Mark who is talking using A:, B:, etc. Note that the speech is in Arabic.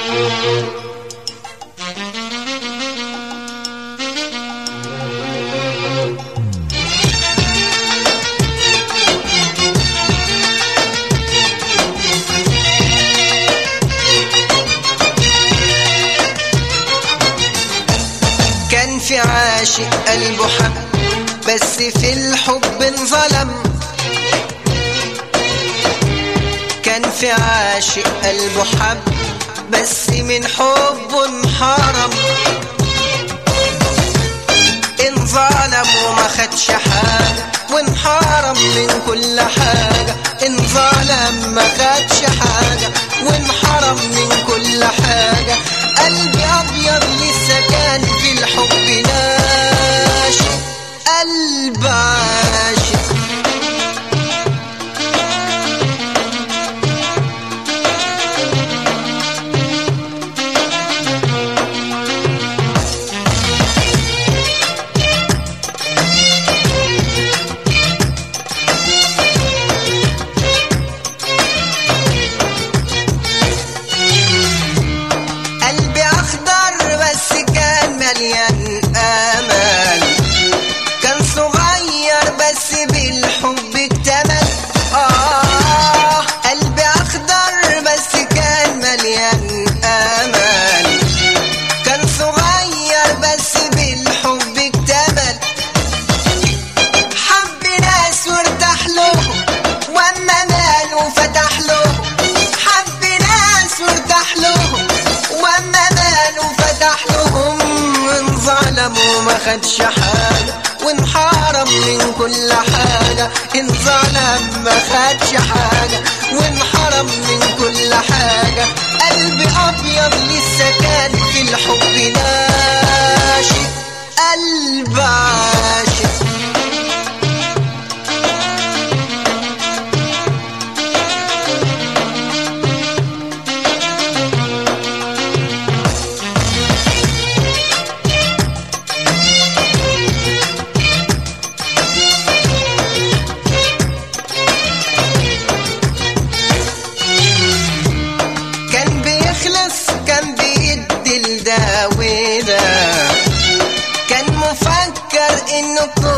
A: كان في عاشق قلبه حب بس في الحب انظلم. كان في عاشق قلبه حب بس من حبه انحرم. انظلم وما خدش حاجة وانحرم من كل حاجة. انظلم ما خدش حاجة وانحرم من كل حاجة. قلبي أبيض لسه كان في الحب ناشف. قلب عاشق مليان امل. كان صغير بس بالحب اكتمل. قلبي اخضر بس كان مليان امل. كان صغير بس بالحب اكتمل. حب ناس وارتاح له واما ماله فتح له. حب ناس وارتاح له واما ماله فتح لهم. انظلم وما خدش حاجة وانحرم من كل حاجة. انظلم ما خدش حاجة وانحرم من كل حاجة. قلبي أبيض لسه كان في الحب ناشف. قلب عاشق كان بيدي لده وده. كان مفكر انه